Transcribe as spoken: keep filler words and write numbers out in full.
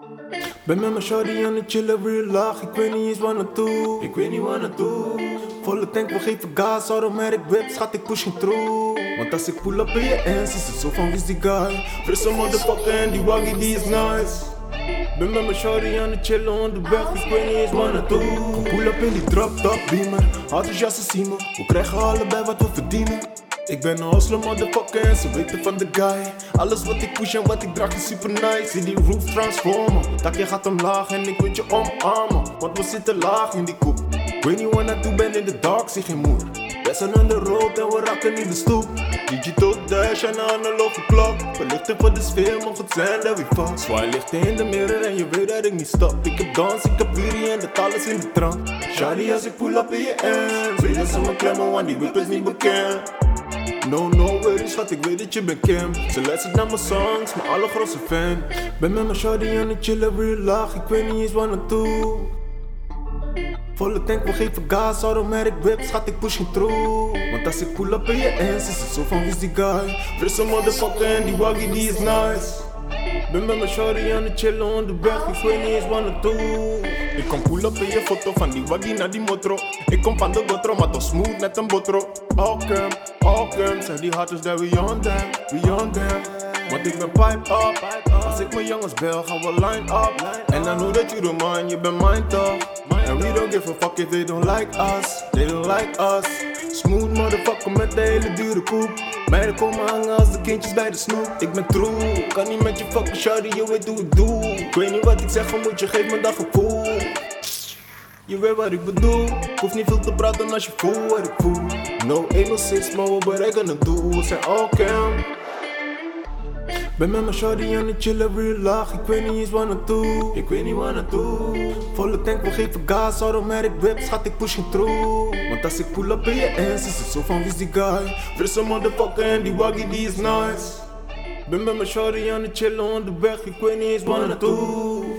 Ben met mijn shawty aan het chillen, real laag. Ik weet niet eens waar naartoe. Ik weet niet waar naartoe. Volle tank, we geven gas. Automatic whip, schat, ik pushing through. Want als ik pull up in je ends, is het zo van wie is die guy? Frisse motherfucker en die waggie die is nice. Ben met mijn shawty aan het chillen onderweg, ik weet niet eens waar naartoe. Kom pull up in die drop top beamer. Enthousiaste zien me, we krijgen allebei wat we verdienen. Ik ben een hustler motherfucker en ze weten van de guy. Alles wat ik push en wat ik draag is super nice. Zie die roof transformen, dakje gaat omlaag en ik weet je omarmen. Want we zitten laag in die koep. Ik weet niet waar naartoe ben in de dark, zie geen moer. Wij zijn on the road en we raken niet de stoep. Digital dash en een analoge klok. Verlichting voor de sfeer, mag het zijn dat we fuck. Zwaai lichten in de mirror en je weet dat ik niet stop. Ik heb dans, ik heb beauty en dat alles in de trant. Shawty als ik pull up in je ends. Weet dat ze me klemmen, want die whip is niet bekend. No, no worries, schat, ik weet dat je bent Kim. Ze luistert naar mijn songs, mijn allergrootste fan. Ben met mijn shawty aan het chillen, real laag. Ik weet niet eens waar naartoe. Volle tank, we geven gas, automatic whip, schat, ik pushing through. Want als ik pull up in je ends, is het zo van wie is die guy? Frisse motherfucker en die waggie die is nice. Ben met mijn shawty aan het chillen onderweg, ik weet niet eens waar naartoe. Ik kom pull up in je foto van die waggie naar die motro. Ik kom van de gotro, maar toch smooth net een botro. Alkem, alkem, zijn die haters that we on them, we on them. Want ik ben pipe up, als ik mijn jongens bel gaan we line up. En I know that you don't mind, je bent mine toch. And we don't give a fuck if they don't like us, they don't like us. Smooth motherfucker met de hele dure koep. Meiden komen hangen als de kindjes bij de snoep. Ik ben true, kan niet met je fucking shawty, je weet hoe ik doe. Ik weet niet wat ik zeg, van moet je geef me dat gevoel. Je weet wat ik bedoel, ik hoef niet veel te praten als je voelt wat ik voel. No eenhonderdzes, maar we bereiken het doel, we zijn all cam. Ben met mijn shawty aan het chillen, real laag. Ik weet niet eens waar naartoe. Ik weet niet waar naartoe. Volle tank, we geven gas, automatic whip, schat, ik pushing through. Want als ik pull up in je ends, is het zo van wie is die guy? Frisse motherfucker en die waggie die is nice. Ben met mijn shawty aan het chillen onderweg, ik weet niet eens waar naartoe.